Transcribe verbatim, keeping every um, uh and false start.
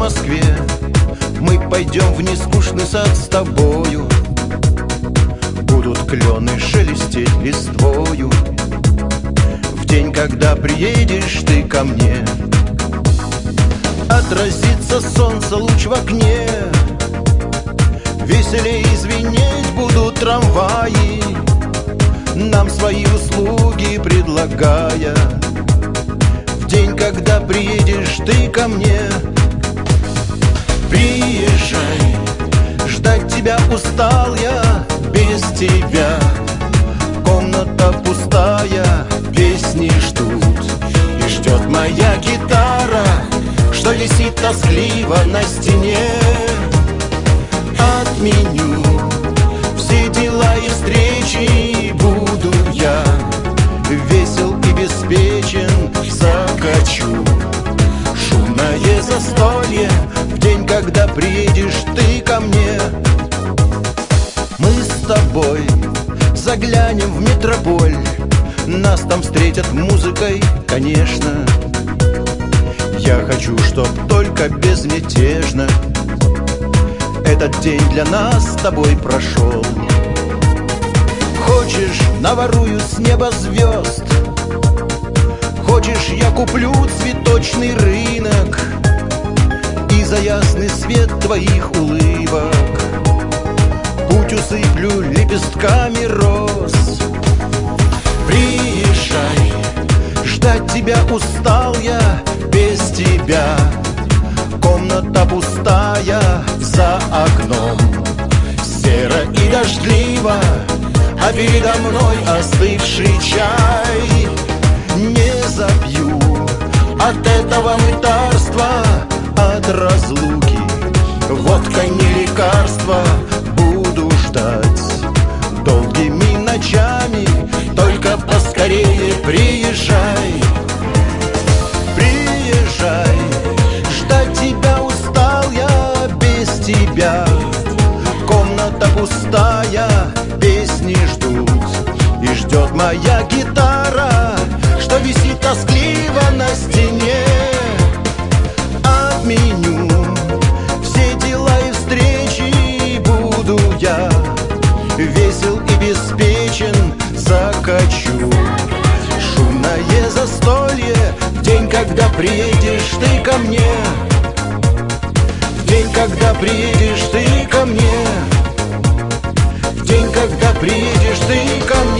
Москве мы пойдем в нескучный сад с тобою. Будут клены шелестеть листвою в день, когда приедешь ты ко мне. Отразится солнце луч в окне, веселей звенеть будут трамваи, нам свои услуги предлагая. В день, когда приедешь ты ко мне. Приезжай, ждать тебя устал я без тебя. Комната пустая, песни ждут, и ждет моя гитара, что висит тоскливо на стене. Отменю все дела и встречи, буду я весел и беспечен, закачу шумное застолье в день, когда приедешь ты ко мне. Мы с тобой заглянем в метрополь, нас там встретят музыкой, конечно. Я хочу, чтоб только безмятежно этот день для нас с тобой прошел. Хочешь, наворую с неба звезд, хочешь, я куплю цветочный рынок и за ясный свет твоих улыбок путь усыплю лепестками роз. Приезжай, ждать тебя устал я без тебя. Комната пустая за окном, серо и дождливо, а передо мной остывший чай. Не запью от этого мытарства, от разлуки водка не лекарство. Буду ждать долгими ночами, только поскорее приезжай. Приезжай, ждать тебя устал я без тебя. Комната пустая, песни ждут, и ждет моя гитара, что висит тоскливо на стене. Отменю все дела и встречи, буду я весел и беспечен, закачу шумное застолье в день, когда приедешь ты ко мне. В день, когда приедешь ты ко мне. В день, когда приедешь ты ко мне.